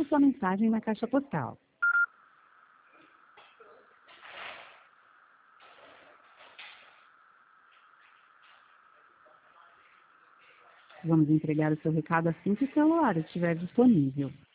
sua mensagem na caixa postal. Vamos entregar o seu recado assim que o celular estiver disponível.